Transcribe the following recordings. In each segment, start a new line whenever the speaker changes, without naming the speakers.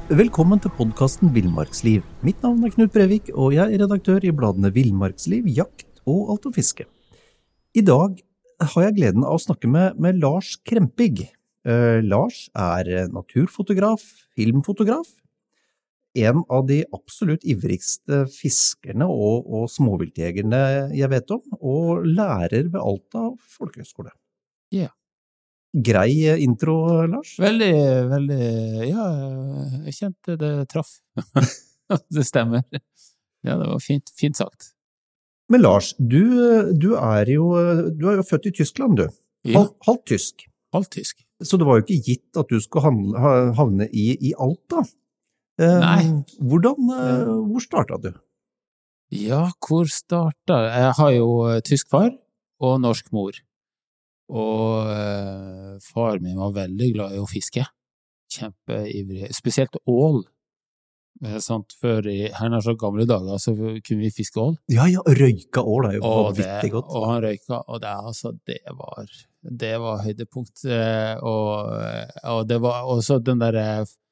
Velkommen til podcasten Villmarksliv. Mitt navn Knut Brevik, og jeg redaktør i bladene Villmarksliv, Jakt og Alt om fiske. I dag har jeg gleden av å snakke med Lars Krempig. Lars naturfotograf, filmfotograf, en av de absolutt ivrigste fiskerne og småviltjegerne jeg vet om, og lærer ved Alta Folkehøgskole.
Ja.
Grei intro, Lars?
Veldig, ja, jeg kjente det traff. Det stemmer. Ja, det var fint sagt.
Men Lars, du er jo født i Tyskland, du.
Ja.
Halvt tysk.
Halvt tysk.
Så det var jo ikke gitt at du skulle havne i Alta.
Nei.
Hvor startet du?
Ja, hvor startet? Jeg har jo tysk far og norsk mor. Og far min var veldig glad i å fiske. Kjempeivrig. Spesielt ål. Før i så gamle dager så kunne vi fiske ål.
Ja, røyka ål er jo vanvittig godt.
Og han røyka, og det var høydepunkt. Og det var også den der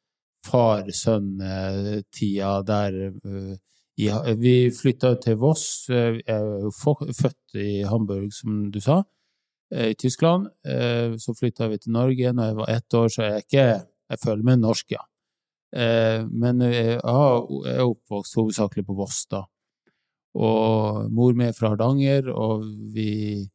far-sønn-tida der vi flyttet til Voss. Jeg er jo født i Hamburg, som du sa. I Tyskland, så flyttet vi til Norge når jeg var 1 år, så jeg føler meg norsk, ja. Men jeg er oppvokst hovedsakelig på Voss da. Og mor med fra Hardanger, og vi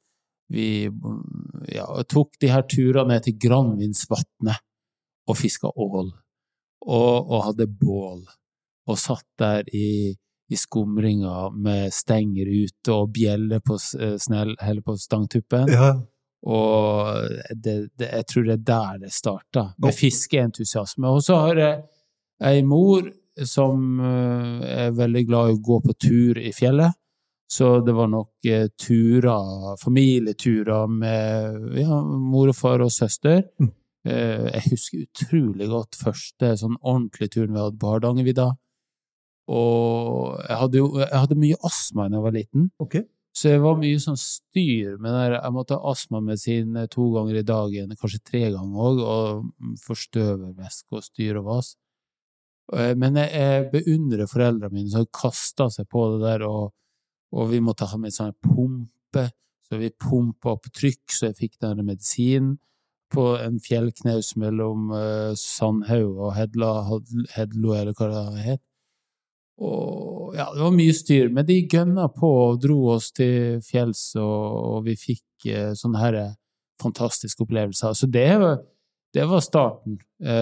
tok de her turene ned til Granvinsvatnet og fisket ål, og hadde bål, og satt der i skumringa med stenger ute og bjeller på eller på stangtuppen.
Ja.
Og jeg tror det der det startet, med fiskeentusiasme. Og så har jeg en mor som er veldig glad i å gå på tur i fjellet, så det var nok familieturer med mor og far og søster. Jeg husker utrolig godt første sånn ordentlig turen vi hadde på Hardangervidda. Og jeg hadde mye astma da jeg var liten, så jeg var mye sånn styr, men jeg måtte ha astmamedisin 2 ganger i dagen, kanskje 3 ganger også, og forstøvervæske og styr og vas. Men jeg beundrer foreldrene mine som kastet seg på det der, og vi måtte ha med sånn pumpe, så vi pumpet opp trykk, så jeg fikk denne medisinen på en fjellknaus mellom Sandhaug og Hedlo, eller hva det het. Og ja, det var mye styr, men de gønnet på og dro oss til fjells, og vi fikk sånne her fantastiske opplevelser. Så det var starten.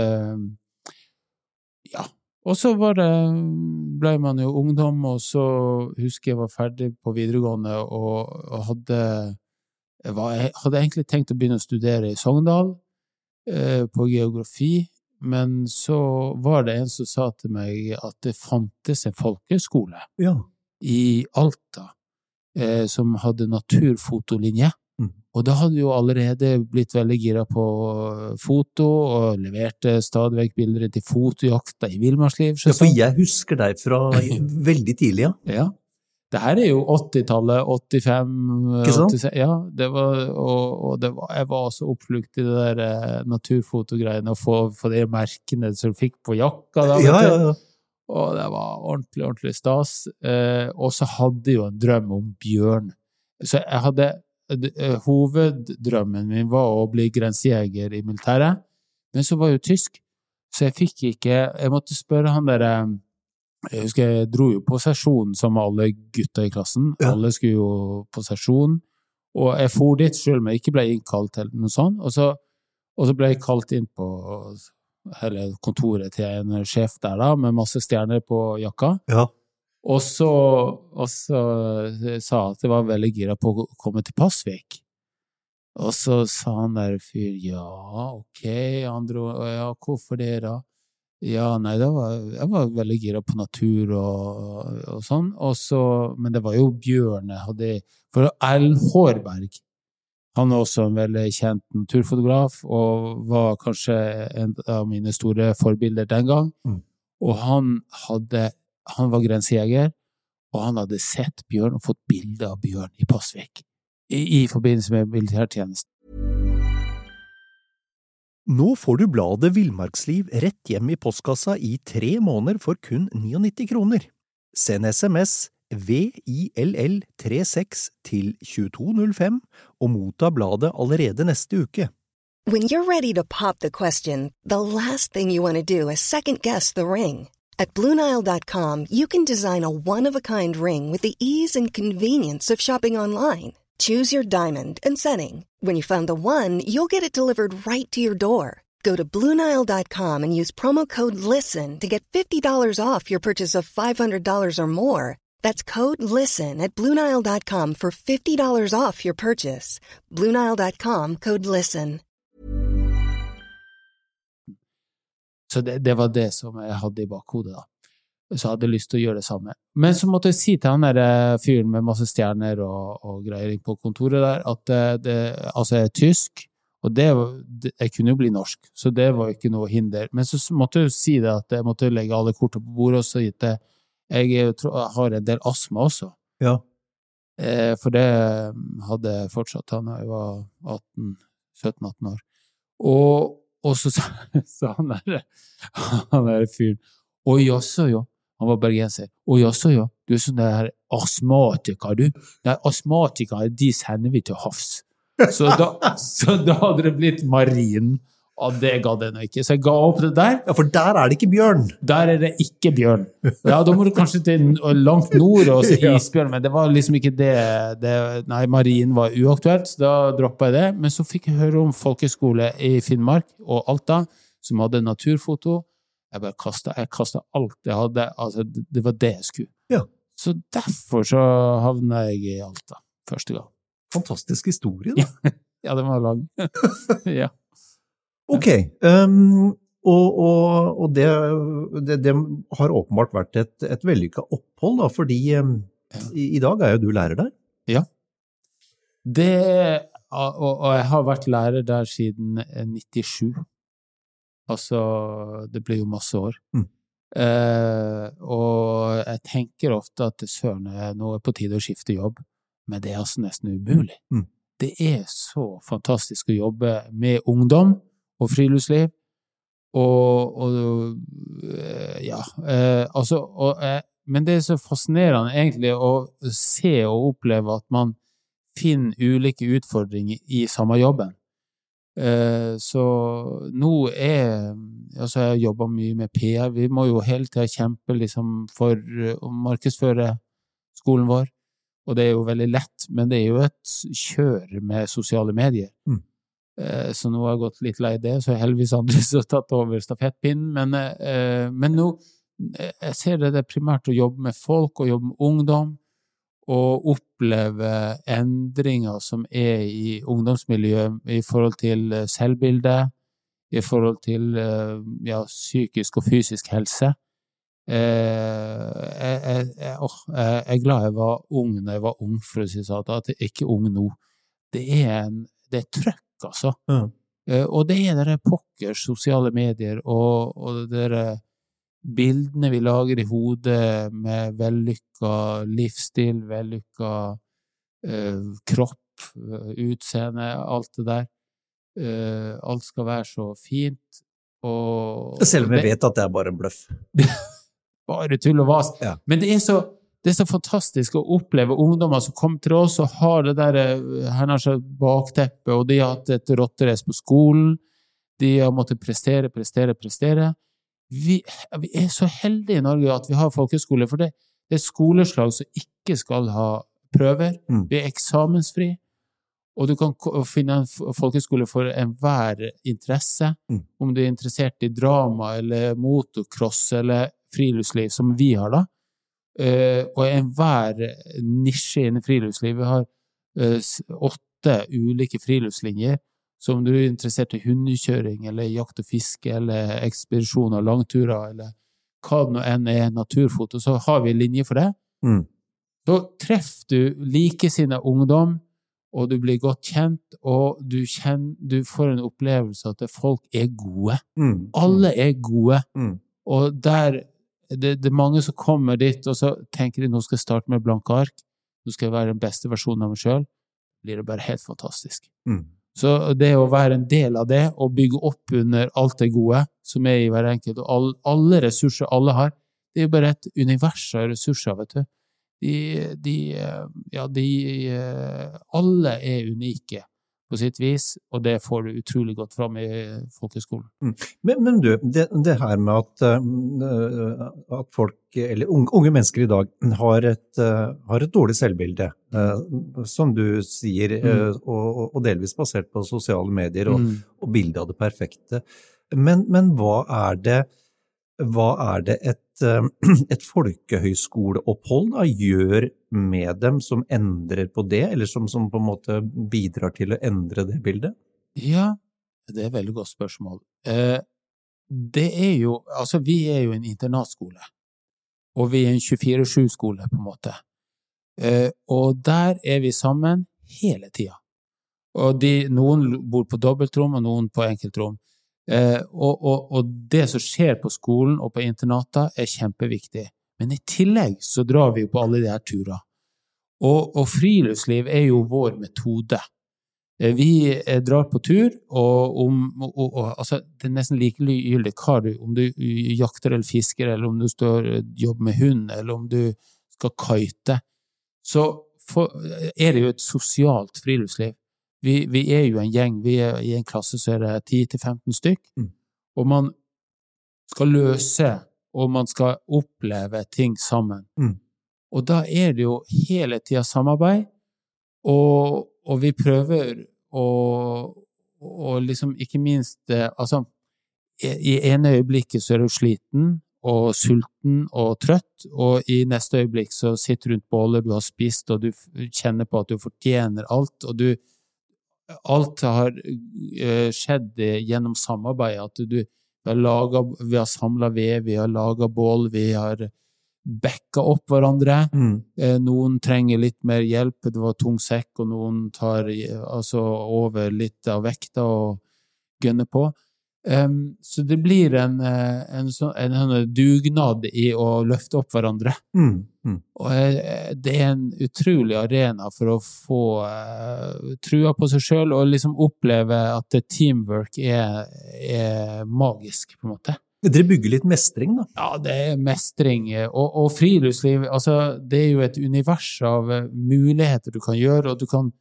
Ja, og så ble man jo ungdom, og så husker jeg var ferdig på videregående, og hadde egentlig tenkt å begynne å studere i Sogndal på geografi, men så var det en som sa til meg at det fantes en folkeskole i Alta som hadde naturfotolinje. Og da hadde vi jo allerede blitt veldig gira på foto, og leverte stadigvæk bilder til fotojakta i Villmarksliv.
Ja, for jeg husker deg fra veldig tidlig, ja.
Ja. Det her jo 80-tallet, 85, 86, ja, jeg var så oppflukt i det der naturfotogreiene, å få de merkene som du fikk på jakka da,
ja.
Og det var ordentlig stas, og så hadde jeg jo en drøm om bjørn. Så jeg hadde, hoveddrømmen min var å bli grensejeger i militæret, men så var jeg jo tysk, så jeg måtte spørre han der. Jeg husker jeg dro jo på sesjon sammen med alle gutta i klassen. Ja. Alle skulle jo på sesjon, og jeg for dit selv om jeg ikke ble innkalt til noe sånt, og så ble jeg kalt inn på hele kontoret til en sjef der da, med masse stjerner på jakka. Ja. Og så sa at jeg var veldig gira på å komme til Pasvik. Og så sa han der fyr, hvorfor det da? Ja, nei, jeg var veldig gira på natur og sånn, men det var jo bjørn jeg hadde, for Erlend Hårberg, han også en veldig kjent naturfotograf, og var kanskje en av mine store forbilder den gang, og han var grensejeger, og han hadde sett bjørn og fått bilde av bjørn i Pasvik, i forbindelse med militærtjenest.
Nå får du bladet Villmarksliv rett hjem I postkassa I 3 måneder for kun 99 kroner. Send SMS VILL36 til 2205 og motta bladet allerede neste uke.
When you're ready to pop the question, the last thing you want to do is second-guess the ring. At BlueNile.com, you can design a one-of-a-kind ring with the ease and convenience of shopping online. Choose your diamond and setting. When you find the one, you'll get it delivered right to your door. Go to BlueNile.com and use promo code LISTEN to get $50 off your purchase of $500 or more. That's code LISTEN at BlueNile.com for $50 off your purchase. BlueNile.com, code LISTEN.
Så det var det som jeg hadde I bakhodet da. Så jeg hadde lyst til å gjøre det samme. Men så måtte jeg si til han der fyren med masse stjerner og greier på kontoret der, at altså jeg tysk, og jeg kunne jo bli norsk, så det var ikke noe hinder. Men så måtte jeg si det at jeg måtte legge alle kortene på bordet og si at jeg har en del astma også.
Ja.
For det hadde jeg fortsatt da jeg var 17-18 år. Og så sa han der fyren, «Oi, også jo», han var bergenser, «Oi, også jo, du sånn der astmatiker, du. Nei, astmatikere, de sender vi til havs». Så da hadde det blitt marin, og det gadd jeg nå ikke. Så jeg ga opp det der.
Ja, for der det ikke bjørn.
Der det ikke bjørn. Ja, da må du kanskje til langt nord og se isbjørn, men det var liksom ikke det. Nei, marin var uaktuelt, så da droppet jeg det. Men så fikk jeg høre om folkeskole I Finnmark og Alta, som hadde naturfoto. Jeg bare kastet alt jeg hadde. Altså, det var det jeg skulle.
Ja.
Så derfor så havnet jeg I Alta første gang.
Fantastisk historie da.
Ja, den var lang. Ja.
Ok, og det har åpenbart vært et vellykket opphold da, fordi I dag jo du lærer der.
Ja. Og jeg har vært lærer der siden 97. Altså, det ble jo masse år. Og jeg tenker ofte at søren nå på tide å skifte jobb, men det altså nesten umulig. Det så fantastisk å jobbe med ungdom og friluftsliv, men det så fascinerende egentlig å se og oppleve at man finner ulike utfordringer I samme jobben. Så nå altså jeg jobber mye med PR, vi må jo hele tiden kjempe liksom for å markedsføre skolen vår, og det jo veldig lett, men det jo et kjør med sosiale medier. Så nå har jeg gått litt lei det, så heldigvis andre som har tatt over stafettpinnen, men nå jeg ser det primært å jobbe med folk og jobbe med ungdom og oppleve endringer som I ungdomsmiljøet I forhold til selvbilde, I forhold til psykisk og fysisk helse. Jeg glad jeg var ung når jeg var ung, for å si sånn, at jeg ikke ung nå. Det trøkk, altså. Og det det pokker sosiale medier og det bildene vi lager I hodet med vellykket livsstil, vellykket kropp, utseende, alt det der. Alt skal være så fint.
Selv om jeg vet at det bare en bløff.
Bare tull og vas. Ja. Men det så fantastisk å oppleve ungdommer som kommer til oss og har det der her bakteppet, og de har hatt et rotterace på skolen, de har måttet prestere. Vi så heldige I Norge at vi har folkeskole, for det skoleslag som ikke skal ha prøver, vi eksamensfri, og du kan finne en folkeskole for enhver interesse, om du interessert I drama, eller motocross, eller friluftsliv, som vi har da, og enhver nisje innen friluftsliv. Vi har 8 ulike friluftslinjer, så om du interessert I hundekjøring, eller jakt og fiske, eller ekspedisjoner, langturer, eller hva det nå enn naturfoto, så har vi linjer for det. Så treffer du likesinnet ungdom, og du blir godt kjent, og du får en opplevelse at folk gode. Alle gode. Og der det mange som kommer dit, og så tenker de, nå skal jeg starte med blanke ark, nå skal jeg være den beste versjonen av meg selv, blir det bare helt fantastisk. Så det å være en del av det, og bygge opp under alt det gode, som i hver enkelt, og alle ressurser alle har, det jo bare et univers av ressurser, vet du. Alle unike på sitt vis, og det får du utrolig godt fram i folkeskolen.
Men du, det her med at folk, eller unge mennesker i dag, har et dårlig selvbilde, som du sier, og delvis basert på sosiale medier og bildet av det perfekte. Men hva er det et folkehøyskoleopphold da gjør med dem som endrer på det, eller som på en måte bidrar til å endre det bildet?
Ja, det et veldig godt spørsmål. Det jo, altså vi jo en internatskole, og vi en 24/7-skole på en måte. Og der vi sammen hele tiden. Og noen bor på dobbeltrom, og noen på enkeltrom. Og det som skjer på skolen og på internater kjempeviktig. Men i tillegg så drar vi jo på alle de her turer. Og friluftsliv jo vår metode. Vi drar på tur, og altså, det nesten likegyldig om du jakter eller fisker, eller om du jobber med hund, eller om du skal kite. Så det jo et sosialt friluftsliv. Vi jo en gjeng, vi i en klasse så det 10-15 stykk, og man skal løse, og man skal oppleve ting sammen. Og da det jo hele tiden samarbeid, og vi prøver å liksom ikke minst, altså, i ene øyeblikket så du sliten, og sulten og trøtt, og i neste øyeblikk så sitter du rundt bålet, du har spist, og du kjenner på at du fortjener alt, og alt har skjedd gjennom samarbeid, at vi har samlet ved, vi har laget bål, vi har bekket opp hverandre. Noen trenger litt mer hjelp, det var tung sekk, og noen tar over litt av vekta og gønner på. Så det blir en sånn dugnad i å løfte opp hverandre. Og det en utrolig arena for å få trua på seg selv, og liksom oppleve at teamwork magisk, på en måte.
Dere bygger litt mestring, da?
Ja, det mestring, og friluftsliv, altså, det jo et univers av muligheter du kan gjøre, og du kan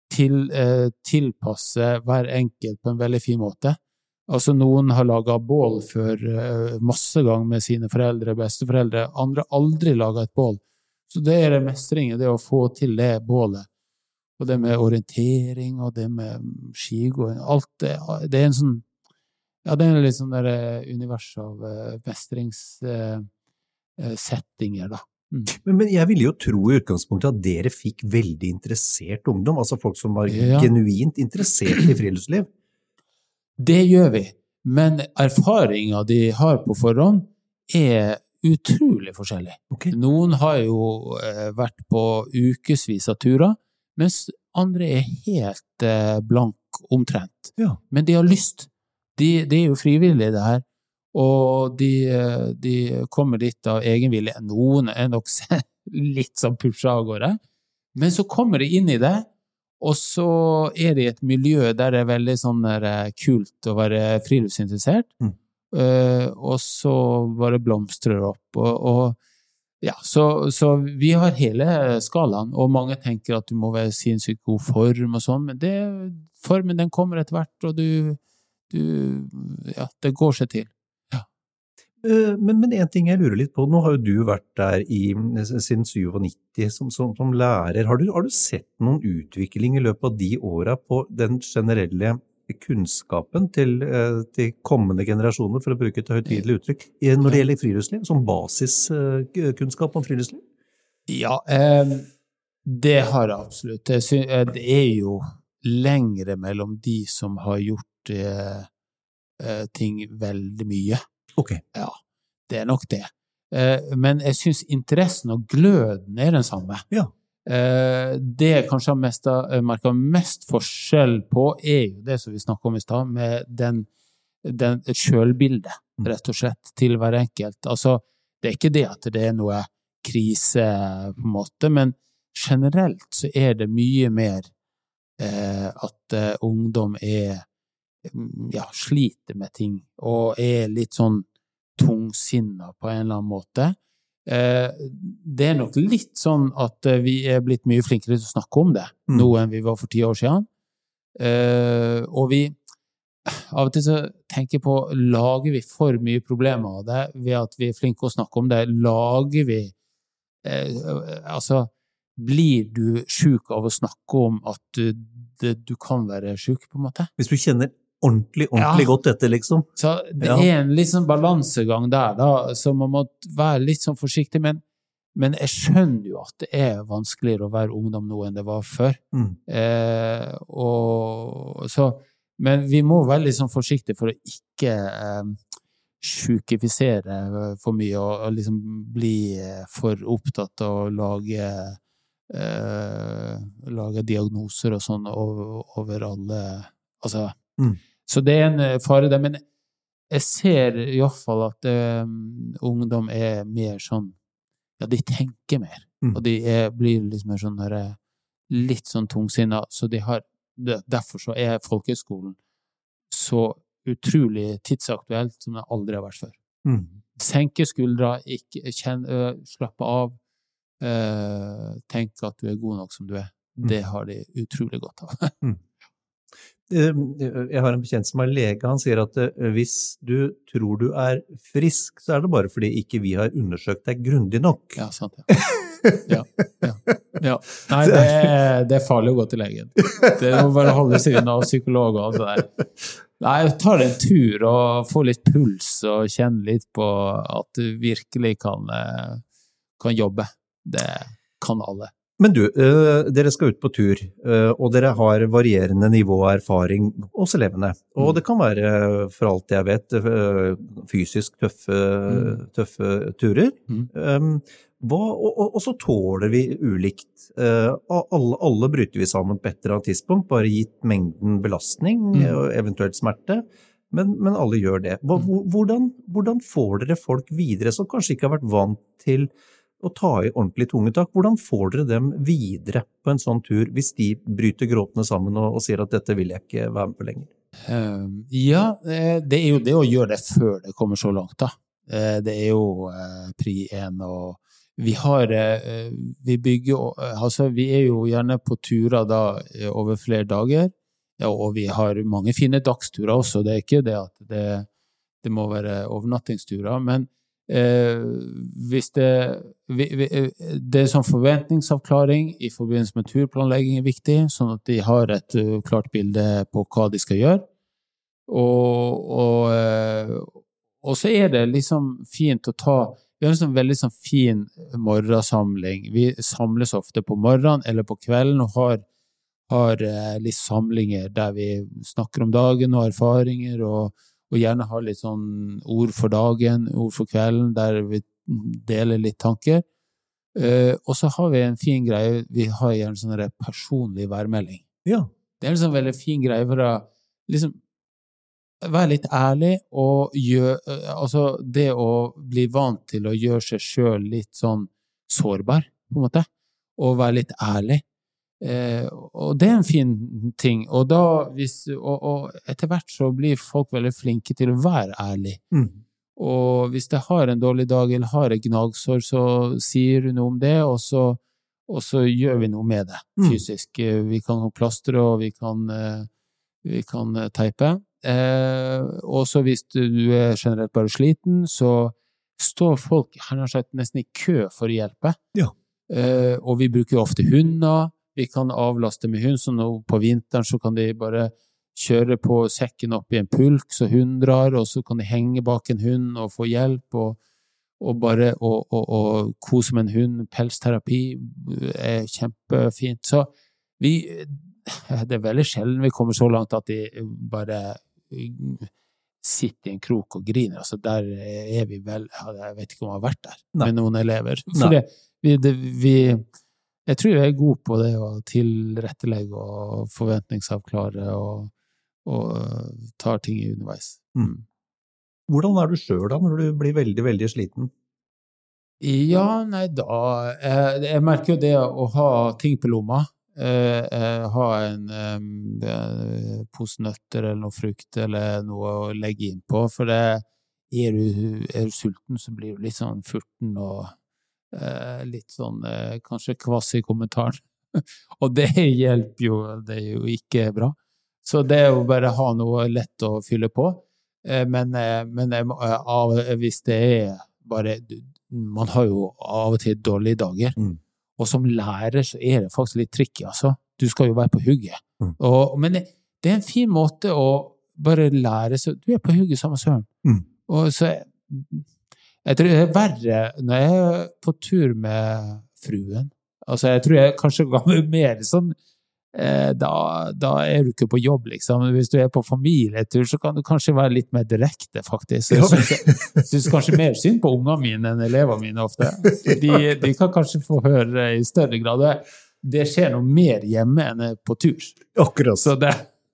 tilpasse hver enkelt på en veldig fin måte. Altså, noen har laget bål for masse gang med sine foreldre, besteforeldre, andre aldri laget et bål. Så det det mestring, det å få til det bålet. Og det med orientering, og det med skigåing, alt det en sånn, ja, det litt sånn der univers av mestringssettinger, da.
Men jeg ville jo tro i utgangspunktet at dere fikk veldig interessert ungdom, altså folk som var genuint interessert i friluftsliv.
Det gjør vi, men erfaringen de har på forhånd utrolig forskjellig.
Okay.
Noen har jo vært på ukesvis av turer, mens andre helt blank omtrent.
Ja.
Men de har lyst. De jo frivillige det her, og de kommer dit av egenvilje. Noen nok litt som pusher av gårde, men så kommer de inn i det, og så det et miljø der det veldig sånn kult å være friluftsinteressert, og så bare blomstrer opp, og ja, så vi har hele skalaen, og mange tenker at du må være sinnssykt god form og sånn, men formen den kommer etter hvert, og det går seg til. Ja.
Men en ting jeg lurer litt på, nå har jo du vært der siden 97 som lærer. Har du sett noen utvikling i løpet av de årene på den generelle kunnskapen til kommende generasjoner, for å bruke et høytidelig uttrykk, når det gjelder friluftsliv, som basiskunnskap om friluftsliv?
Ja, det har jeg absolutt. Det jo lengre mellom de som har gjort ting veldig mye.
Ok.
Ja, det nok det. Men jeg synes interessen og gløden den samme.
Ja.
Det kanskje har merket mest forskjell på jo det som vi snakket om i sted, med den selvbildet, rett og slett, til hver enkelt. Altså, det ikke det at det noe krise på en måte, men generelt så det mye mer at ungdom sliter med ting, og litt sånn tungsinnet på en eller annen måte. Det nok litt sånn at vi blitt mye flinkere til å snakke om det, nå enn vi var for 10 år siden. Og vi av og til så tenker på, lager vi for mye problemer av det ved at vi flinke å snakke om det? Lager vi blir du syk av å snakke om at du kan være syk på en måte?
Hvis du kjenner ordentlig godt dette, liksom.
Så det en litt sånn balansegang der, da, så man må være litt sånn forsiktig, men jeg skjønner jo at det vanskeligere å være ungdom nå enn det var før. Men vi må være litt sånn forsiktige for å ikke sjukifisere for mye og liksom bli for opptatt av å lage diagnoser og sånn over alle, så det en fare der, men jeg ser i hvert fall at ungdom mer sånn, de tenker mer, og de blir liksom mer sånn litt sånn tungsinnet, så derfor så folkehøgskolen så utrolig tidsaktuelt som det aldri har vært før. Senke skuldra, slappe av, tenke at du god nok som du det har de utrolig godt av.
Jeg har en bekjent som lege, han sier at hvis du tror du frisk, så det bare fordi ikke vi har undersøkt deg grundig nok.
Ja, sant, ja. Nei, det farlig å gå til legen. Det må bare holde seg unna psykolog og alt det der. Nei, ta en tur og få litt puls og kjenne litt på at du virkelig kan jobbe. Det kan alle.
Men du, dere skal ut på tur, og dere har varierende nivå av erfaring hos elevene. Og det kan være, for alt jeg vet, fysisk tøffe turer. Og så tåler vi ulikt. Alle bryter vi sammen på et eller annet tidspunkt, bare gitt mengden belastning, og eventuelt smerte. Men alle gjør det. Hvordan får dere folk videre som kanskje ikke har vært vant til å ta i ordentlig tunge tak? Hvordan får dere dem videre på en sånn tur hvis de bryter gråtene sammen og sier at dette vil jeg ikke være med på lenger?
Det jo det å gjøre det før det kommer så langt da. Det jo pri 1, og vi bygger, vi jo gjerne på turer da over flere dager, og vi har mange fine dagsturer også, det ikke det at det må være overnattingsturer, men hvis det sånn forventningsavklaring i forbindelse med turplanlegging viktig, sånn at de har et klart bilde på hva de skal gjøre, og så det liksom fint å vi har en sånn veldig sånn fin morgensamling. Vi samles ofte på morgenen eller på kvelden og har litt samlinger der vi snakker om dagen og erfaringer og gjerne har litt sånn ord for dagen, ord for kvelden, der vi deler litt tanker. Og så har vi en fin greie, vi har gjerne sånn personlig værmelding.
Ja.
Det en sånn veldig fin greie for å liksom være litt ærlig, og det å bli vant til å gjøre seg selv litt sånn sårbar, på en måte, og være litt ærlig. Og det en fin ting, og etter hvert så blir folk veldig flinke til å være ærlig. Og hvis det har en dårlig dag eller har et gnagsår, så sier du noe om det, og så gjør vi noe med det fysisk. Vi kan ha plastre, og vi kan teipe. Og så hvis du generelt bare sliten, så står folk nesten i kø for å hjelpe.
Ja.
Og vi bruker ofte hunder. Vi kan avlaste med hund, så nå på vinteren så kan de bare kjøre på sekken opp i en pulk, så hund drar, og så kan de henge bak en hund og få hjelp, og bare og kose med en hund. Pelsterapi kjempefint. Så det veldig sjelden vi kommer så langt at de bare sitter i en krok og griner. Altså der vi vel, jeg vet ikke om jeg har vært der med noen elever. For jeg tror jeg god på det å tilrettelegge og forventningsavklare og tar ting i underveis.
Hvordan du selv da, når du blir veldig, veldig sliten?
Ja, nei da. Jeg merker jo det å ha ting på lomma. ha en pose nøtter eller noe frukt eller noe å legge inn på, for er du sulten, så blir du litt sånn furten og litt sånn kanskje kvass i kommentaren. Og det hjelper jo, det er jo ikke bra. Så det er jo bare ha noe lett å fylle på. Men hvis det er bare, man har jo av og til dårlige dager, og som lærer så er det faktisk litt tricky, altså. Du skal jo være på hugget. Men det er en fin måte å bare lære, så du er på hugget samme søren. Og så, jeg tror det er verre når jeg er på tur med fruen. Altså, jeg tror jeg kanskje ga meg mer sånn, da er du ikke på jobb, liksom. Hvis du er på familietur, så kan du kanskje være litt mer direkte, faktisk. Så jeg synes kanskje mer synd på ungene mine enn elevene mine ofte. De kan kanskje få høre i større grad. Det skjer noe mer hjemme enn på tur.
Akkurat.
Så det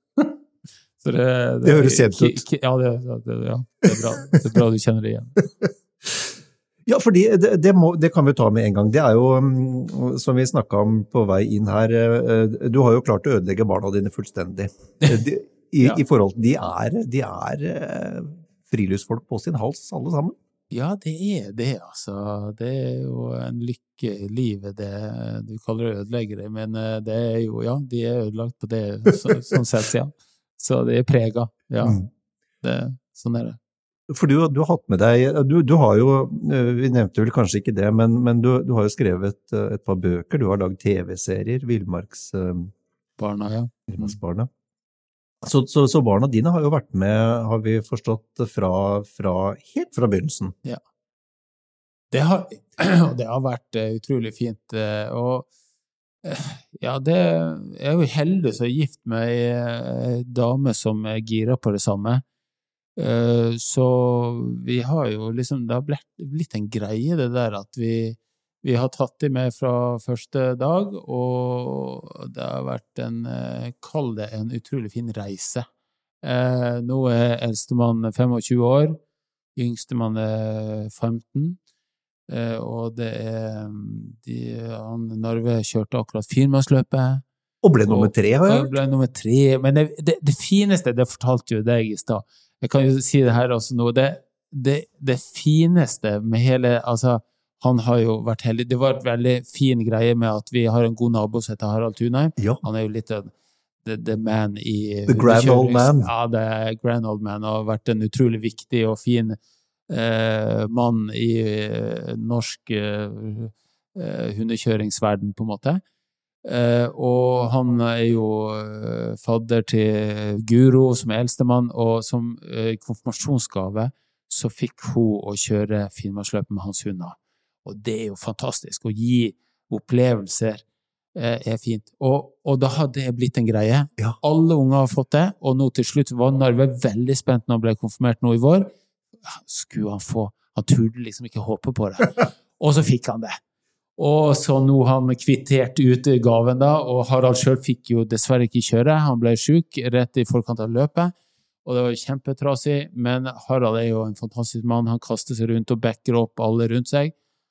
høres kjent ut.
Ja, det er bra. Det er bra du kjenner det igjen.
Ja, fordi det kan vi ta med en gang. Det er jo, som vi snakket om på vei inn her, du har jo klart å ødelegge barna dine fullstendig. I forhold til, de er friluftsfolk på sin hals, alle sammen.
Ja, det er det, altså. Det er jo en lykke i livet, det du kaller det ødelegger det, men det er jo, ja, de er ødelagt på det, sånn sett, ja. Så det er preget, ja. Sånn er det.
For du har hatt med deg, du har jo, vi nevnte vel kanskje ikke det, men du har jo skrevet et par bøker, du har laget TV-serier,
Barna, ja.
Villmarksbarna. Så barna dine har jo vært med, har vi forstått, helt fra begynnelsen. Ja.
Det har vært utrolig fint, og ja, jeg er jo heldig så gift med en dame som girer på det samme. Så vi har jo liksom, det har blitt en greie det der at vi har tatt det med fra første dag, og det har vært kall det en utrolig fin reise. Nå er eldstemann 25 år, yngstemann 15, og det Narve kjørte akkurat firmannsløpet.
Og ble nummer 3, har jeg hørt?
Ble nummer 3, men det fineste, det fortalte jo deg i sted. Jeg kan jo si det her også nå, det fineste med hele, altså, han har jo vært heldig, det var et veldig fin greie med at vi har en god nabo som heter Harald Thunheim, han er jo litt the man i
The grand old man.
Ja, det grand old man, og har vært en utrolig viktig og fin mann i norsk hundekjøringsverden på en måte. Og han er jo fadder til Guro som er eldstemann, og som konfirmasjonsgave så fikk hun å kjøre Finnmarksløpet med hans hunder. Og det er jo fantastisk, å gi opplevelser er fint. Og da hadde det blitt en greie. Ja. Alle unger har fått det, og nå til slutt var Narve veldig spent når han ble konfirmert nå i vår. Skulle han få, han turde liksom ikke håpe på det. Og så fikk han det. Og så nå han kvittert ut gaven da, og Harald selv fikk jo dessverre ikke kjøre, han ble syk rett i forkant av løpet, og det var kjempetrasig, men Harald er jo en fantastisk mann, han kaster seg rundt og backer opp alle rundt seg,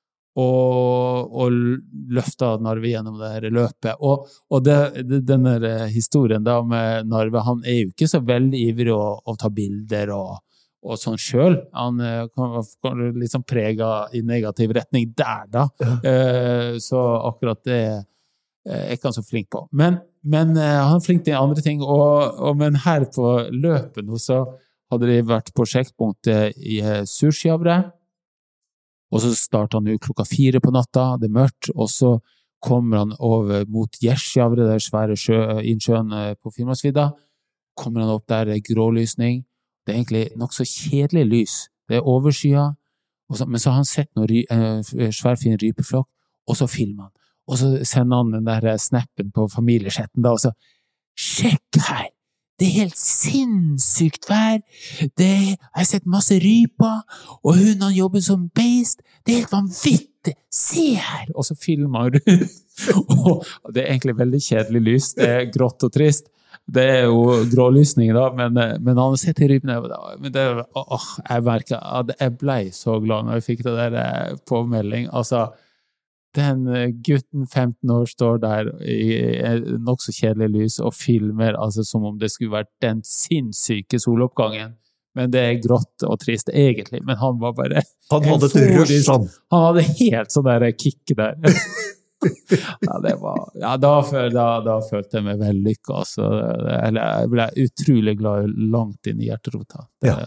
og løftet Narve gjennom det her løpet, og denne historien da med Narve, han er jo ikke så veldig ivrig å ta bilder og sånn selv, han kan liksom prege i negativ retning der da, så akkurat det er ikke han så flink på. Men han er flink til andre ting, men her på løpet nå så hadde det vært prosjektpunktet i Sursjavre, og så startet han jo 4:00 på natta, det er mørkt, og så kommer han over mot Gjersjavre, det svære innsjøen på Finnmarksvidda, kommer han opp der, det er grålysning, det er egentlig nok så kjedelig lys. Det er overskya, men så har han sett noen sværfin rypeflokk, og så filmer han. Og så sender han den der snappen på familiechatten da, og så, sjekk her! Det er helt sinnssykt vær! Jeg har sett masse ryper, og hun jobber som beist. Det er helt vanvittig! Se her! Og så filmer han rundt. Og det er egentlig veldig kjedelig lys. Det er grått og trist. Det er jo grålysning da, men han har sett i rypene, men jeg merket at jeg ble så glad når jeg fikk det der påmelding, altså den gutten 15 år står der i nok så kjedelig lys og filmer, altså som om det skulle vært den sinnssyke soloppgangen. Men det grått og trist egentlig, men han var bare...
Han hadde et rush, han.
Han hadde helt sånn der kick der. Ja, det var... Ja, da følte jeg meg vellykket, altså. Jeg ble utrolig glad langt inn i hjerterota.
Ja.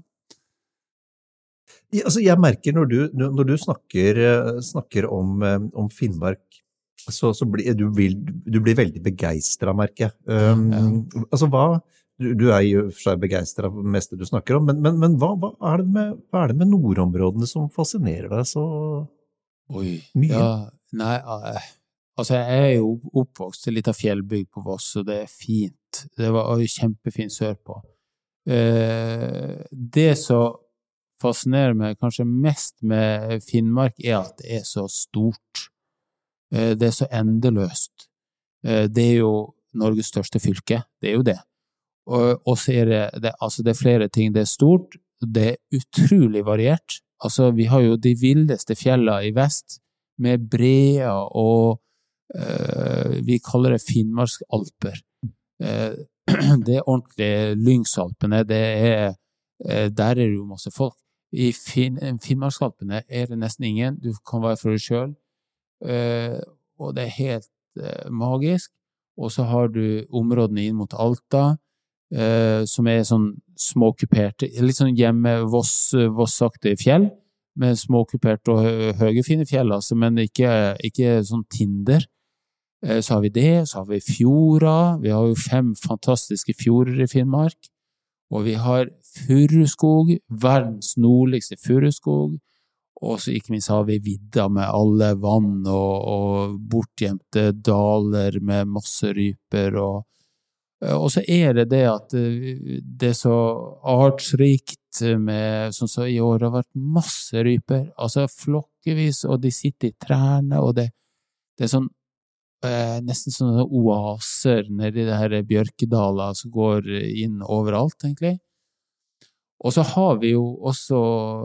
Altså, jeg merker når du snakker om Finnmark, så blir du blir veldig begeistret, merker jeg. Altså, du jo for seg begeistret av det meste du snakker om, men hva det med nordområdene som fascinerer deg så mye?
Ja, nei, altså jeg jo oppvokst i litt av fjellbygd på Voss, og det fint. Det var jo kjempefint sørpå. Det som fascinerer meg kanskje mest med Finnmark at det så stort. Det så endeløst. Det jo Norges største fylke, det jo det. Og så det flere ting, det stort, det utrolig variert. Altså, vi har jo de vildeste fjellene i vest, med Brea og vi kaller det Finnmarksalper. Det ordentlige Lyngsalpene, der det jo masse folk. I Finnmarksalpene det nesten ingen, du kan være for deg selv, og det helt magisk. Og så har du områdene inn mot Alta, som sånn småkuperte, litt sånn Vossaktige fjell, med småkuperte og høye fine fjell, altså, men ikke sånn Tinder. Så har vi det, så har vi fjorda, vi har jo 5 fantastiske fjorder i Finnmark, og vi har furuskog, verdens nordligste furuskog, og så ikke minst har vi vidda med alle vann og bortgjemte daler med masse ryper, og så det at det så artsrikt med, sånn så i år har vært masse ryper, altså flokkevis, og de sitter i trærne, og det sånn, nesten sånne oaser nede i det her bjørkedaler som går inn overalt, egentlig. Og så har vi jo også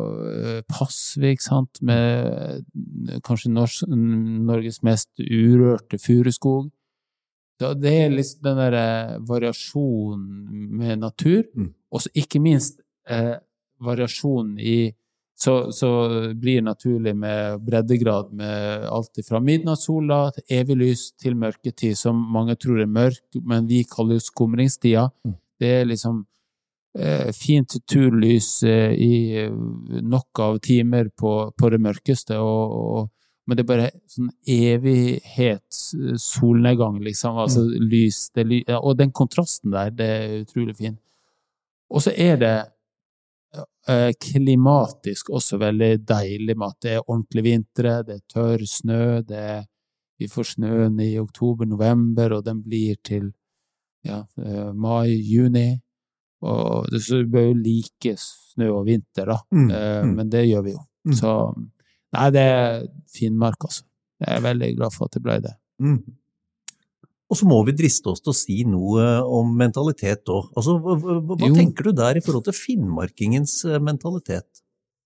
Pasvik, sant, med kanskje Norges mest urørte furuskog. Det liksom den der variasjonen med natur, og så ikke minst variasjonen så blir naturlig med breddegrad med alt fra midnattssola til evig lys til mørketid, som mange tror mørk, men vi kaller jo skumringstida. Det liksom fint turlys i nok av timer på det mørkeste, men det bare sånn evighets solnedgang, liksom, altså lys, og den kontrasten der, det utrolig fin. Og så det klimatisk også veldig deilig med at det ordentlig vintre, det tørr snø, vi får snøen i oktober, november, og den blir til mai, juni, og det bør jo like snø og vinter da, men det gjør vi jo. Så nei, det Finnmark, altså. Jeg veldig glad for at det ble det.
Og så må vi driste oss til å si noe om mentalitet også. Altså, hva tenker du der i forhold til finnmarkingens mentalitet?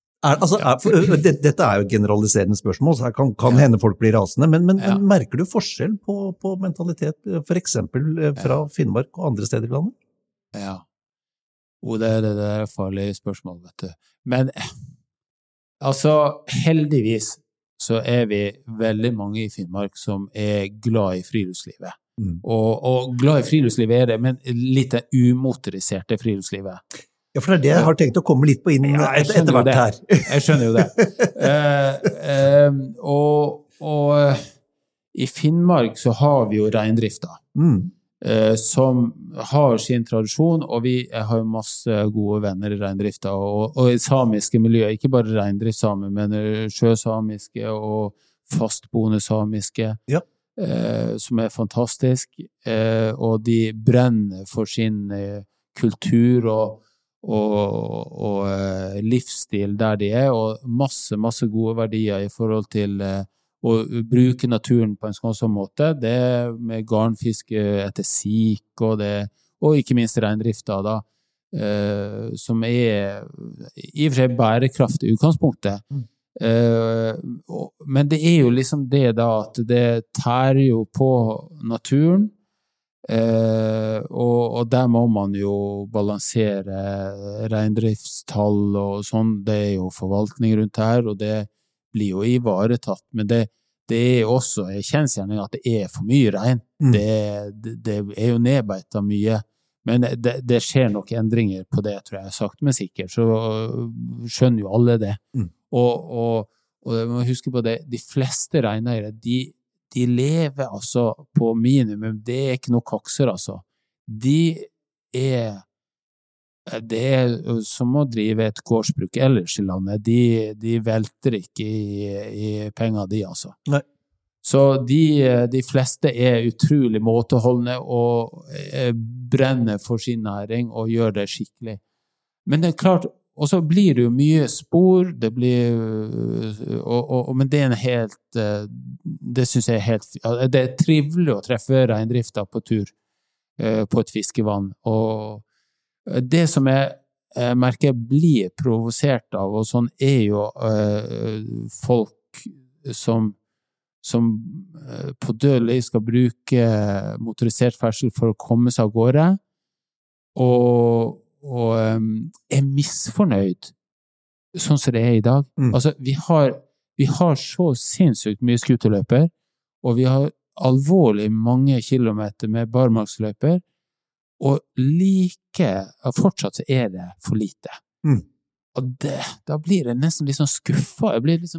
Dette jo generaliserende spørsmål, så her kan hende folk bli rasende, men merker du forskjell på mentalitet, for eksempel fra Finnmark og andre steder i landet?
Ja. Det der farlige spørsmål, vet du. Men altså, heldigvis så vi veldig mange i Finnmark som glad i friluftslivet. Og glad i friluftslivet det, men litt umotoriserte friluftslivet.
Ja, for det jeg har tenkt å komme litt på inn etter hvert her.
Jeg skjønner jo det. Og i Finnmark så har vi jo reindrifta. Som har sin tradisjon, og vi har jo masse gode venner i reindrifta, og i samiske miljøer, ikke bare reindriftssamer, men sjøsamiske og fastboende samiske, som fantastisk, og de brenner for sin kultur og livsstil der de og masse gode verdier i forhold til å bruke naturen på en sånn måte, det med garnfiske etter sik, og ikke minst reindrifta da, som i og for seg bærekraftig utgangspunktet, Men det jo liksom det da, at det tærer jo på naturen, og der må man jo balansere reindriftstall og sånn, det jo forvaltning rundt her, og det blir jo ivaretatt, men det også kjensgjerning at det for mye rein. Det jo nedbeitet mye, men det skjer nok endringer på det, tror jeg, sagt, men sikkert, så skjønner jo alle det. Og jeg må huske på det, de fleste reineiere, de lever altså på minimum, det ikke noe kakser, altså. Det som å drive et gårdsbruk ellers i landet, de velter ikke i penger, de altså.
Nei.
Så de fleste utrolig måteholdende og brenner for sin næring og gjør det skikkelig. Men det klart, og så blir det jo mye spor, det blir, men det helt, det synes jeg helt, det trivelig å treffe reindrifta på tur på et fiskevann, og det som jeg merker jeg blir provosert av, og sånn jo folk som på dødelig skal bruke motorisert ferdsel for å komme seg av gårde, og misfornøyd sånn som det i dag. Altså, vi har så sinnssykt mye skuterløper, og vi har alvorlig mange kilometer med barmarksløper, og fortsatt så det for lite. Og da blir jeg nesten litt sånn skuffet.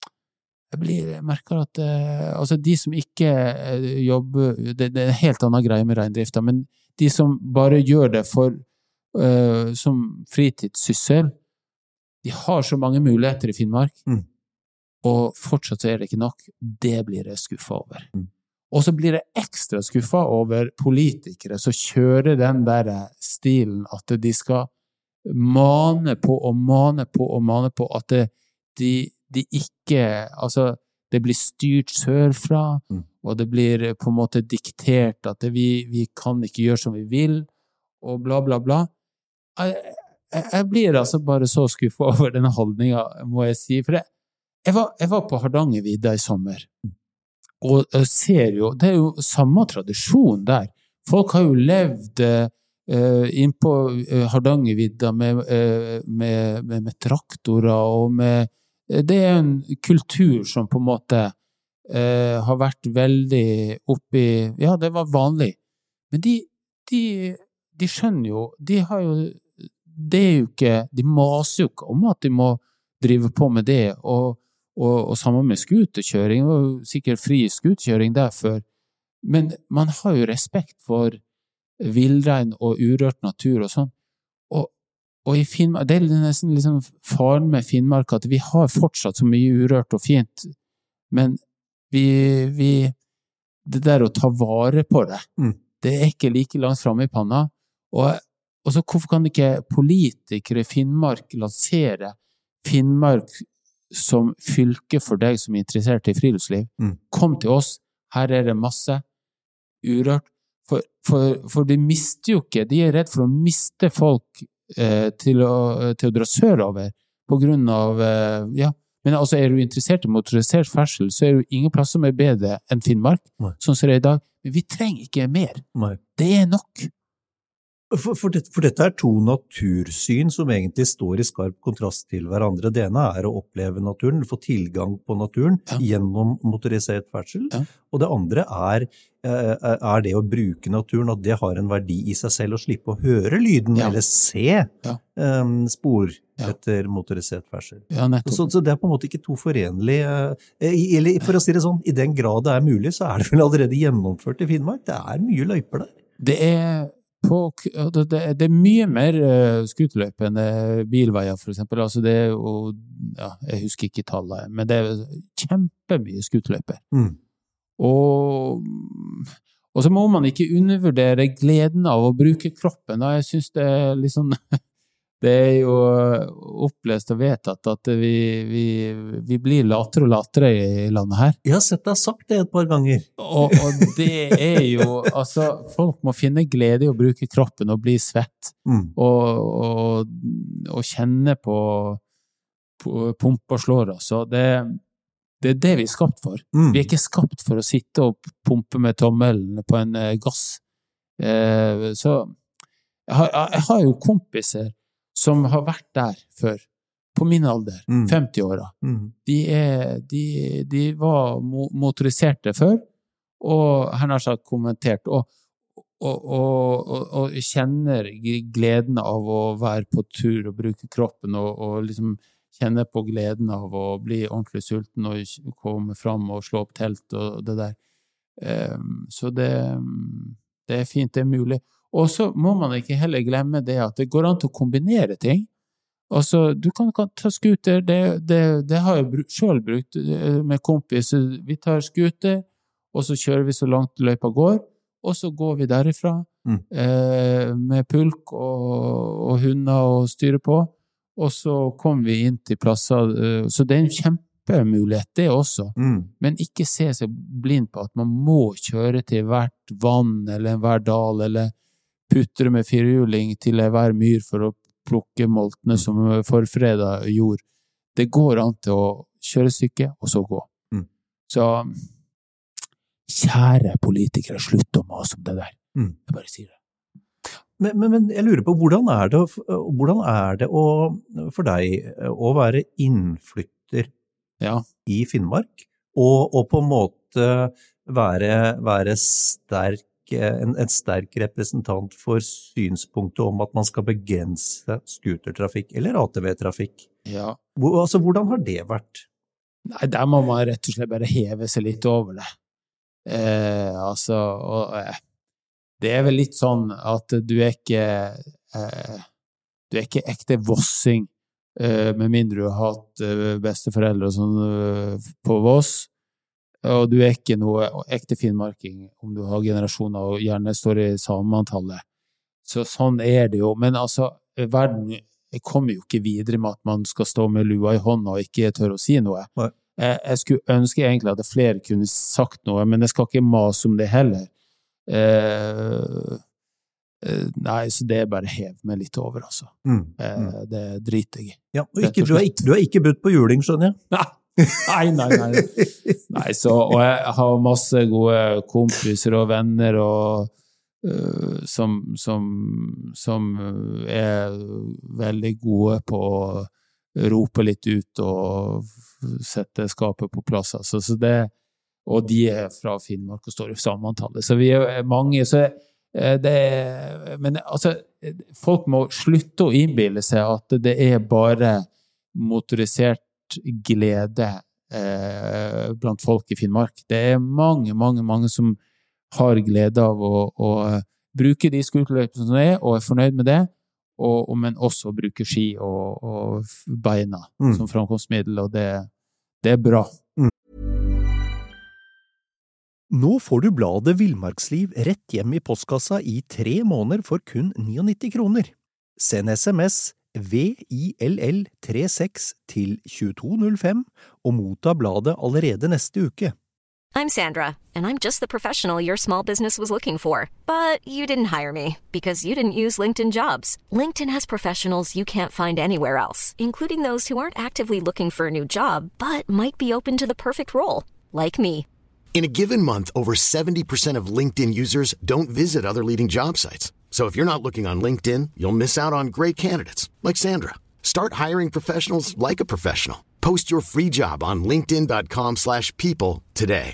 Jeg merker at altså de som ikke jobber, det en helt annen greie med reindrifta, men de som bare gjør det som fritidssyssel, de har så mange muligheter i Finnmark, og fortsatt så det ikke nok. Det blir jeg skuffet over. Og så blir jeg ekstra skuffet over politikere som kjører den der stilen at de skal mane på at de ikke, altså det blir styrt sørfra, og det blir på en måte diktert at vi kan ikke gjøre som vi vil, og bla bla bla. Jeg blir altså bare så skuffet over denne holdningen, må jeg si, for jeg var på Hardangervidda i sommer, og jeg ser jo, det jo samme tradisjon der. Folk har jo levd inn på Hardangervidda med traktorer, og med det en kultur som på en måte har vært veldig oppi, ja, det var vanlig. Men de skjønner jo, de har jo, det jo ikke, de maser jo ikke om at de må drive på med det, og sammen med skuterkjøring, og sikkert fri skuterkjøring derfor. Men man har jo respekt for villrein og urørt natur og sånn. Og i Finnmark, det nesten liksom faren med Finnmark, at vi har fortsatt så mye urørt og fint, men det der å ta vare på det, det ikke like langt fremme i panna, og så hvorfor kan ikke politikere i Finnmark lansere Finnmark som fylke for deg som interessert i friluftsliv? Kom til oss, her det masse urørt, for de mister jo ikke, de redd for å miste folk til å dra sørover på grunn av, ja, men altså du interessert i motorisert ferdsel, så det jo ingen plass som bedre enn Finnmark, sånn som det i dag, men vi trenger ikke mer.
Nei.
Det nok.
For dette to natursyn som egentlig står i skarp kontrast til hverandre. Det ene å oppleve naturen, få tilgang på naturen gjennom motorisert ferdsel, og det andre det å bruke naturen, at det har en verdi i seg selv å slippe å høre lyden eller se spor etter motorisert ferdsel.
Ja,
så det på en måte ikke to forenlige, eller for å si det sånn, i den grad det mulig, så det vel allerede gjennomført i Finnmark. Det mye løyper der.
Det mye mer skuterløyper enn bilveier, for eksempel. Altså det jo, ja, jeg husker ikke tallet, men det kjempemye skuterløyper. Og så må man ikke undervurdere gleden av å bruke kroppen. Jeg synes det liksom, det jo opplest og vedtatt at vi blir latere og latere i landet her.
Jeg har sett deg sagt det et par ganger.
Og det jo, altså, folk må finne glede i å bruke kroppen og bli svett, og kjenne på pumper slår oss, og det det vi skapt for. Vi ikke skapt for å sitte og pumpe med tommelen på en gass. Så jeg har jo kompiser som har vært der før, på min alder, 50-åra. De var motoriserte før, og han har sagt kommentert, og kjenner gleden av å være på tur og bruke kroppen, og liksom kjenne på gleden av å bli ordentlig sulten og komme fram og slå opp telt og det der. Så det fint, det mulig. Og så må man ikke heller glemme det at det går an til å kombinere ting. Altså, du kan ta skuter, det har jeg selv brukt med kompis. Vi tar skuter, og så kjører vi så langt løypa går, og så går vi derifra med pulk og hunder og styre på, og så kommer vi inn til plasser. Så det en kjempemulighet, det også. Men ikke se seg blind på at man må kjøre til hvert vann, eller hver dal, eller putre med firehjuling til hver myr for å plukke moltene som forfredag gjorde. Det går an til å kjøre stykke, og så gå. Så kjære politikere, slutt å mase om det der. Jeg bare sier det.
Men jeg lurer på, hvordan er det for deg å være innflytter i Finnmark, og på en måte være en sterk representant for synspunktet om at man skal begrense skutertrafikk eller ATV-trafikk?
Ja.
Altså, hvordan har det vært?
Nei, der må man rett og slett bare heve seg litt over det. Det vel litt sånn at du ikke ekte vossing, med mindre du har hatt besteforeldre og sånn på Voss, og du ikke noe ekte finnmarking om du har generasjoner og gjerne står i samantallet. Så sånn det jo, men altså verden kommer jo ikke videre med at man skal stå med lua i hånda og ikke tør å si noe. Jeg skulle ønske egentlig at flere kunne sagt noe, men jeg skal ikke mase om det heller. Nei, så det bare hev meg litt over, altså. Det driter jeg i.
Ja, og du er ikke budt på juling, skjønner jeg?
Nei, og jeg har masse gode kompiser og venner som veldig gode på å rope litt ut og sette skapet på plass, altså. Så det, og de fra Finnmark og står i samantallet, så vi mange, så men altså, folk må slutte å innbille seg at det bare motorisert glede blant folk i Finnmark. Det mange som har glede av å bruke de skuterløypene som og fornøyd med det, men også bruke ski og beina som framkomstmiddel, og det bra.
Nå får du bladet Villmarksliv rett hjem i postkassa i 3 måneder for kun 99 kroner. Send SMS VILL36 til 2205 og motta bladet allerede neste uke.
I'm Sandra, and I'm just the professional your small business was looking for. But you didn't hire me because you didn't use LinkedIn Jobs. LinkedIn has professionals you can't find anywhere else, including those who aren't actively looking for a new job, but might be open to the perfect role, like me.
In a given month, over 70% of LinkedIn users don't visit other leading job sites. So if you're not looking on LinkedIn, you'll miss out on great candidates, like Sandra. Start hiring professionals like a professional. Post your free job on linkedin.com/people today.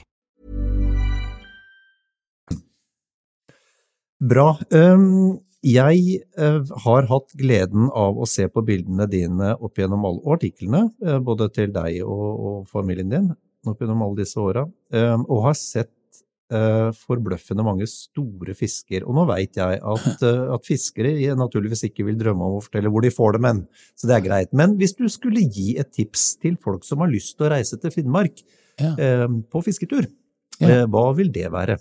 Bra. Jeg har hatt gleden av å se på bildene dine opp gjennom alle artiklene, både til deg og familien din, opp gjennom alle disse årene, og har sett forbløffende mange store fisker. Og nå vet jeg at fiskere naturligvis ikke vil drømme om å fortelle hvor de får det, men, så det er greit. Men hvis du skulle gi et tips til folk som har lyst til å reise til Finnmark på fisketur, hva vil det være?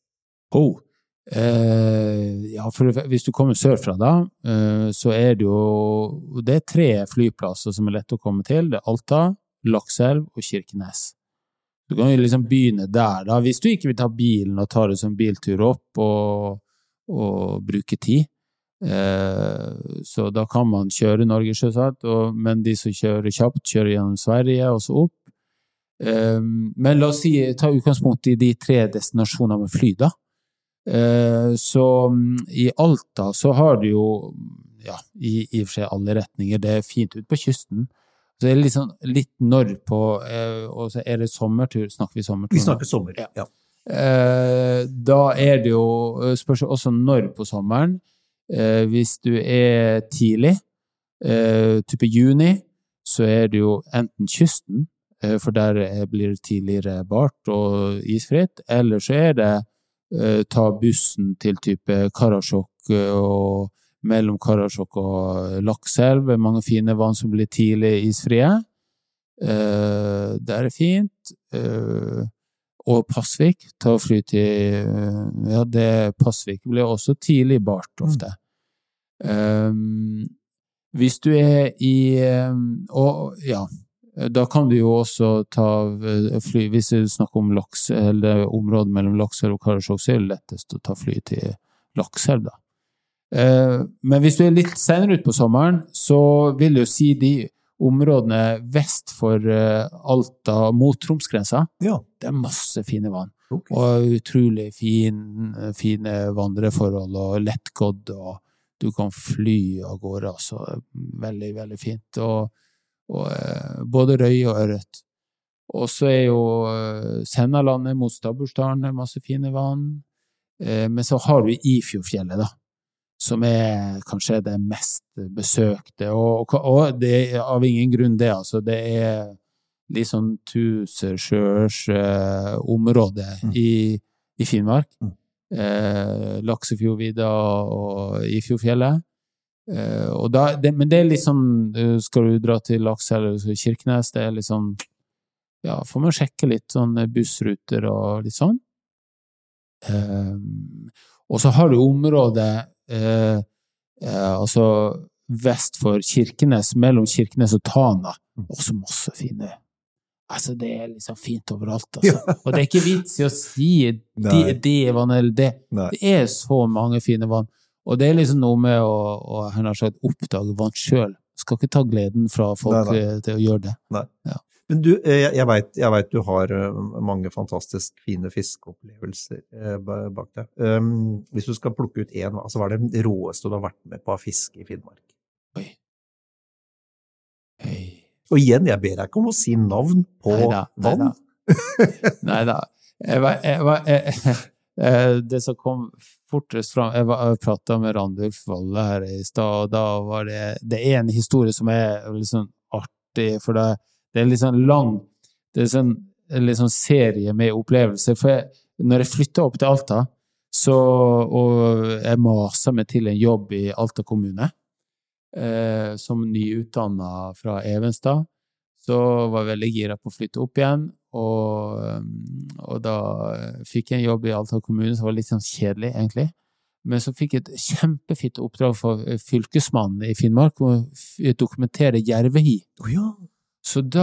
For hvis du kommer sørfra da, så det jo det 3 flyplasser som lett å komme til. Det Alta, Lakselv og Kirkenes. Du kan jo liksom begynne der da, hvis du ikke vil ta bilen og ta det som biltur opp og bruke tid. Så da kan man kjøre Norge selvsagt, men de som kjører kjapt, kjører gjennom Sverige og så opp. Men la oss ta utgangspunkt i de 3 destinasjonene med fly da. Så i Alta så har du jo, ja, i og for seg alle retninger, det fint ut på kysten. Så det liksom litt nordpå, og så det sommertur, snakker vi sommertur?
Vi snakker sommer, ja.
Da det jo, spørs også når på sommeren, hvis du tidlig, type juni, så det jo enten kysten, for der blir det tidligere bart og isfritt, eller så det ta bussen til type Karasjok og mellom Karasjok og Lakselv, mange fine vann som blir tidlig isfrie. Der fint. Og Pasvik, ta fly til, ja, Pasvik blir også tidlig bart ofte. Hvis du i, og ja, da kan du jo også ta fly, hvis du snakker om eller området mellom Lakselv og Karasjok, så det lettest å ta fly til Lakselv da. Men hvis du litt senere ut på sommeren, så vil jeg jo si de områdene vest for Alta mot Tromsgrensa,
ja.
Det masse fine vann,
okay.
Og utrolig fine vandreforhold og lettgådd, og du kan fly av gårde, altså veldig, veldig fint, og både røy og ørret. Og så jo Sennalandet mot Stabbursdalen, masse fine vann, men så har du Ifjordfjellet da, som kanskje det mest besøkte, og det av ingen grunn det, altså det litt sånn Tusersjøers område i Finnmark, Laksefjordvidda og Ifjordfjellet, og da, men det litt sånn, skal du dra til Lakselv eller Kirkenes, det litt sånn, ja, får man sjekke litt sånn bussruter og litt sånn, og så har du området altså vest for Kirkenes, mellom Kirkenes og Tana, også masse fine, altså det liksom fint overalt, altså. Og det ikke vits i å si det vann eller det, det så mange fine vann, og det liksom noe med å han har sagt, oppdage vann selv, skal ikke ta gleden fra folk til å gjøre det.
Nei.
Ja.
Men du, jeg vet du har mange fantastisk fine fiskeopplevelser bak deg. Hvis du skal plukke ut en, altså hva det råeste du har vært med på av fiske i Finnmark?
Oi.
Og igjen, jeg ber deg ikke om å si navn på vann.
Neida. Det som kom fortest fram, jeg pratet med Randulf Valle her i sted, og da var det en historie som litt sånn artig, for det litt sånn lang, det litt sånn serie med opplevelser, for når jeg flyttet opp til Alta, og jeg maset meg til en jobb i Alta kommune, som nyutdannet fra Evenstad, så var jeg veldig gira på å flytte opp igjen, og da fikk jeg en jobb i Alta kommune, som var litt sånn kjedelig egentlig, men så fikk jeg et kjempefitt oppdrag for fylkesmannen i Finnmark, å dokumentere jervehi.
Ja.
Så da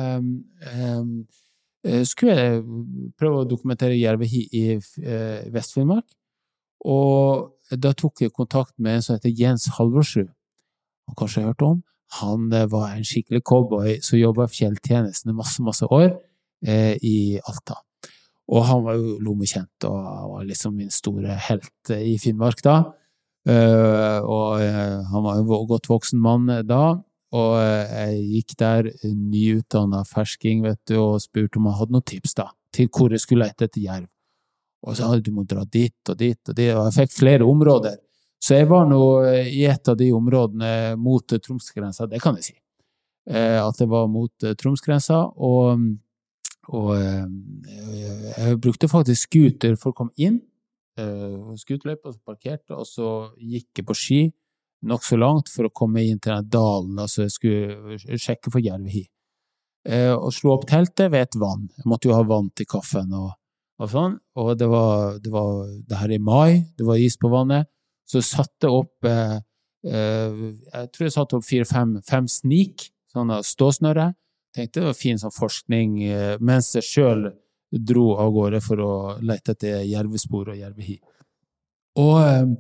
skulle jeg prøve å dokumentere jervehi i Vest-Finnmark, og da tok jeg kontakt med en som heter Jens Halvorsrud. Han kanskje har hørt om. Han var en skikkelig cowboy som jobbet i fjelltjenesten masse år i Alta. Og han var jo lommekjent, og var liksom min store helt i Finnmark da. Og han var jo godt voksen mann da, og jeg gikk der nyutdannet fersking, vet du, og spurte om han hadde noen tips da, til hvor jeg skulle lete etter jerv. Og så hadde du må dra dit og dit, og jeg fikk flere områder. Så jeg var nå i et av de områdene mot Tromsgrensa, det kan jeg si. At det var mot Tromsgrensa, og jeg brukte faktisk skuter for å komme inn, skuterløp, og så parkerte, og så gikk jeg på ski, nok så langt for å komme inn til den dalen, altså jeg skulle sjekke for jervehi. Og slå opp teltet ved et vann. Jeg måtte jo ha vann til kaffen og sånn, og det var her i mai, det var is på vannet, så jeg satte opp, jeg tror jeg satte opp 4-5 snik, sånne ståsnøre, tenkte det var fin sånn forskning, mens jeg selv dro av gårde for å lete etter jervespor og jervehi. Og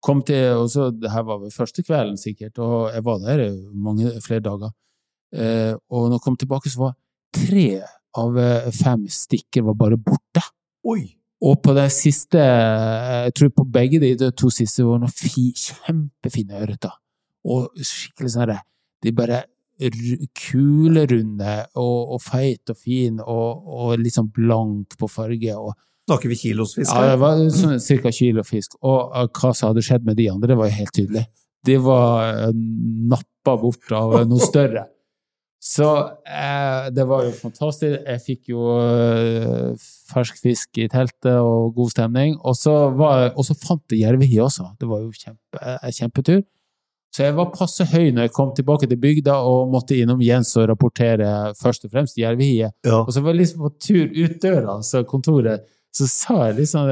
kom til, og så, det her var vel første kvelden sikkert, og jeg var der flere dager. Og når jeg kom tilbake, så var 3 av 5 stikker var bare borte.
Oi!
Og på det siste, jeg tror på begge de 2 siste, var noen kjempefine ørreter. Og skikkelig sånn her, de bare kulerunde og feit og fin, og litt sånn blank på farge. Og,
snakker vi kilosfisk?
Ja, det var sånn cirka kilofisk. Og hva som hadde skjedd med de andre, det var jo helt tydelig. De var nappet bort av noe større. Så det var jo fantastisk. Jeg fikk jo fersk fisk i teltet og god stemning. Og så fant jeg jervehi også. Det var jo kjempetur. Så jeg var passe høy når jeg kom tilbake til bygda og måtte innom Jens og rapportere først og fremst jervehiet. Ja. Og så var jeg liksom på tur ut døra, altså kontoret, så sa jeg liksom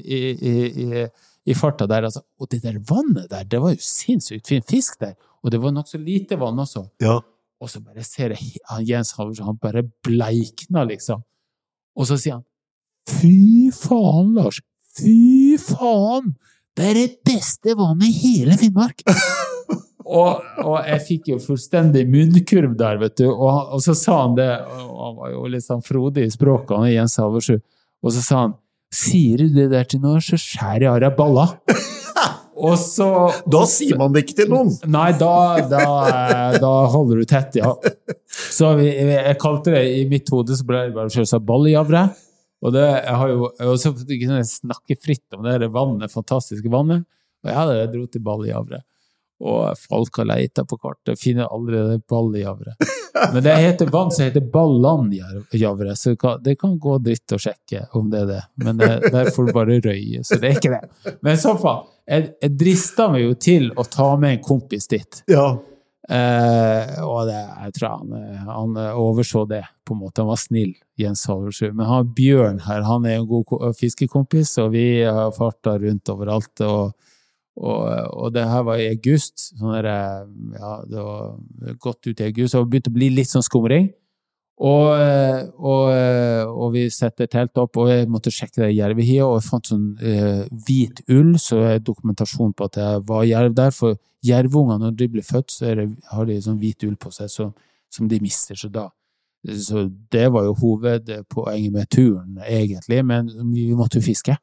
i farta der, altså, og det der vannet der, det var jo sinnssykt fin fisk der, og det var nok så lite vann også. Ja. Og så bare ser jeg Jens Halvorsen, han bare bleikna liksom. Og så sier han, fy faen Lars, fy faen, det det beste vannet i hele Finnmark. Og jeg fikk jo fullstendig munnkurv der, vet du, og så sa han det, og han var jo litt sånn frodig i språket, han Jens Halvorsen, og så sa han, sier du det der til noe, så skjærer jeg av deg balla. Og så...
Da sier man det ikke til noen.
Nei, da holder du tett, ja. Så jeg kalte det, i mitt hode så ble det bare selvsagt balljavre, og det, jeg har jo, og så kunne jeg snakke fritt om det vannet, fantastiske vannet, og jeg hadde dro til balljavre. Og folk har letet på kartet, finner aldri det balljavre. Men det heter vann som heter ballandjavre, så det kan gå dritt å sjekke om det det. Men der får du bare røye, så det ikke det. Men i så fall, jeg dristet meg jo til å ta med en kompis dit. Ja. Og jeg tror han overså det på en måte, han var snill, Jens Halvorsen. Men han Bjørn her, han en god fiskekompis, og vi har fartet rundt overalt, og det her var i august, sånn der, ja, det var godt ut i august, og det begynte å bli litt sånn skumring, og vi setter telt opp, og jeg måtte sjekke det jervehiet, og jeg fant sånn hvit ull, så dokumentasjon på at det var jerv der, for jervungene, når de blir født, så har de sånn hvit ull på seg, som de mister, så det var jo hovedpoenget med turen, egentlig, men vi måtte jo fiske,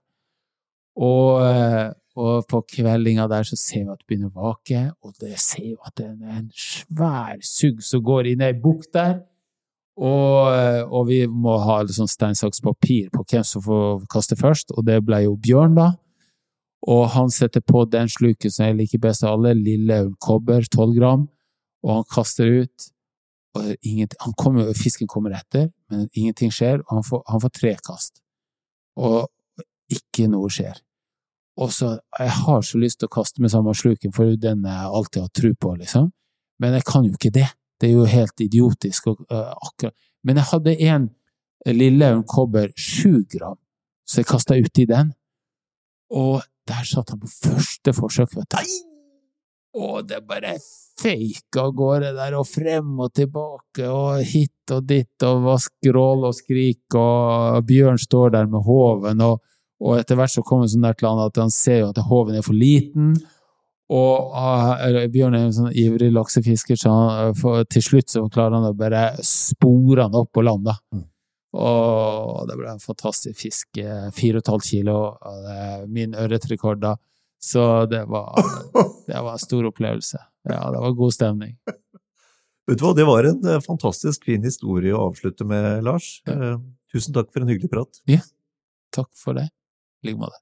og på kveldinga der så ser vi at det begynner å vake, og det ser jo at det en svær sugg som går inn i bukt der, og vi må ha sånn steinsakspapir på hvem som får kaste først, og det ble jo Bjørn da, og han setter på den sluken som jeg liker best av alle, lille kobber, 12 gram, og han kaster ut, og fisken kommer etter, men ingenting skjer, og han får 3 kast, og ikke noe skjer. Og så, jeg har så lyst til å kaste med samme sluken, for den jeg alltid har tro på, liksom. Men jeg kan jo ikke det. Det jo helt idiotisk. Akkurat. Men jeg hadde en lille kobber 7 gram, så jeg kastet ut i den. Og der satt han på første forsøk, vet du. Og det bare fake av gårde der, og frem og tilbake, og hit og ditt, og var skrål og skrik, og Bjørn står der med hoven, og etter hvert så kommer sånn der til han at han ser jo at hoven for liten, og Bjørn en sånn ivrig laksefisker, så til slutt så klarer han å bare spore han opp på land da. Og det ble en fantastisk fisk, 4,5 kilo, min ørretrekord da, så det var en stor opplevelse. Ja, det var god stemning.
Vet du hva, det var en fantastisk fin historie å avslutte med, Lars. Ja. Tusen takk for en hyggelig prat.
Ja, takk for det. Like måte.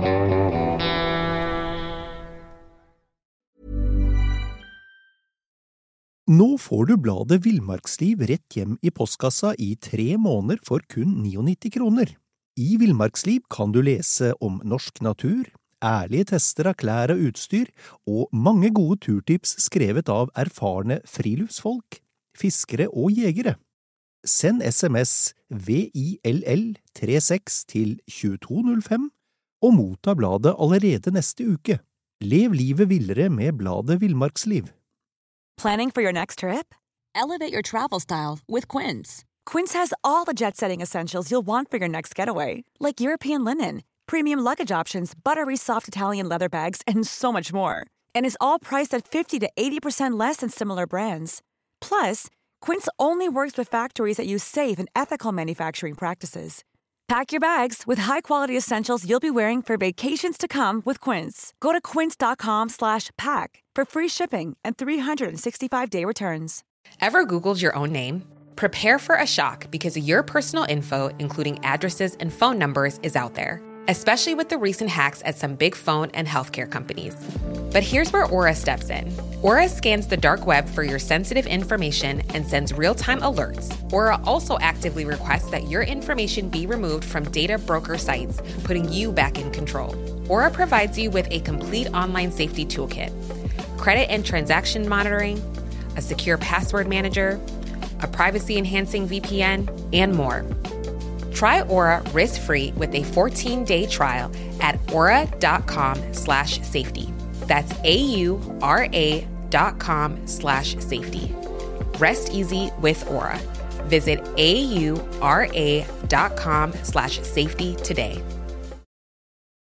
Nå får du bladet Villmarksliv rett hjem i postkassa i 3 måneder for kun 99 kroner. I Villmarksliv kan du lese om norsk natur, ærlige tester av klær og utstyr, og mange gode turtips skrevet av erfarne friluftsfolk, fiskere og jegere. Send SMS VILL36 til 2205 og motta bladet allerede neste uke. Lev livet villere med bladet Villmarksliv.
Planning for your next trip? Elevate your travel style with Quince. Quince has all the jet-setting essentials you'll want for your next getaway, like European linen, premium luggage options, buttery soft Italian leather bags, and so much more. And is all priced at 50 to 80% less than similar brands. Plus, Quince only works with factories that use safe and ethical manufacturing practices. Pack your bags with high-quality essentials you'll be wearing for vacations to come with Quince. Go to quince.com/pack for free shipping and 365-day returns.
Ever Googled your own name? Prepare for a shock because your personal info, including addresses and phone numbers, is out there, especially with the recent hacks at some big phone and healthcare companies. But here's where Aura steps in. Aura scans the dark web for your sensitive information and sends real-time alerts. Aura also actively requests that your information be removed from data broker sites, putting you back in control. Aura provides you with a complete online safety toolkit, credit and transaction monitoring, a secure password manager, a privacy-enhancing VPN, and more. Try Aura risk-free with a 14-day trial at aura.com/safety. That's AURA.com/safety. Rest easy with Aura. Visit AURA.com/safety today.